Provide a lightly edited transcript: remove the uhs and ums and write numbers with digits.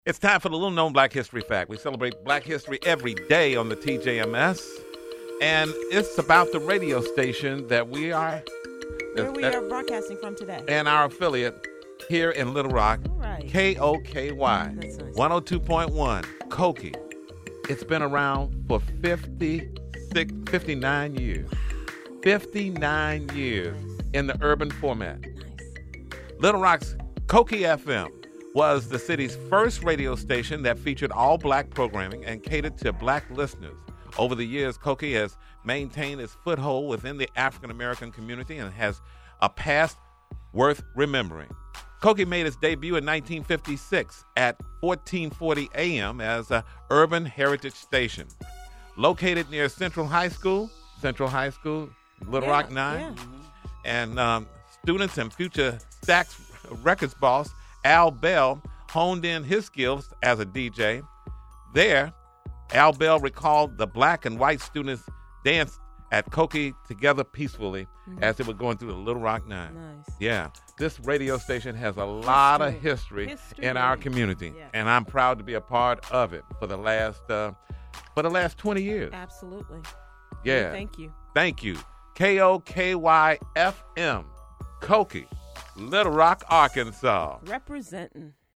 It's time for the little known Black History Fact. We celebrate Black history every day on the TJMS. And it's about the radio station that we are. Where we are broadcasting from today. And our affiliate here in Little Rock. All right. KOKY. That's nice. 102.1. Koki. It's been around for 59 years. 59 years in the urban format. Nice. Little Rock's Koki FM was the city's first radio station that featured all black programming and catered to black listeners. Over the years, Koki has maintained its foothold within the African-American community and has a past worth remembering. Koki made its debut in 1956 at 1440 AM as an urban heritage station. Located near Central High School, Little Rock 9, yeah. and students and future Stax Records boss Al Bell honed in his skills as a DJ. There, Al Bell recalled the black and white students danced at Koki together peacefully as they were going through the Little Rock 9. Nice. Yeah, this radio station has a lot of history in our community, Yeah. and I'm proud to be a part of it for the last 20 years. Absolutely. Yeah. Thank you. Thank you. KOKY FM, Koki, Little Rock, Arkansas. Representing.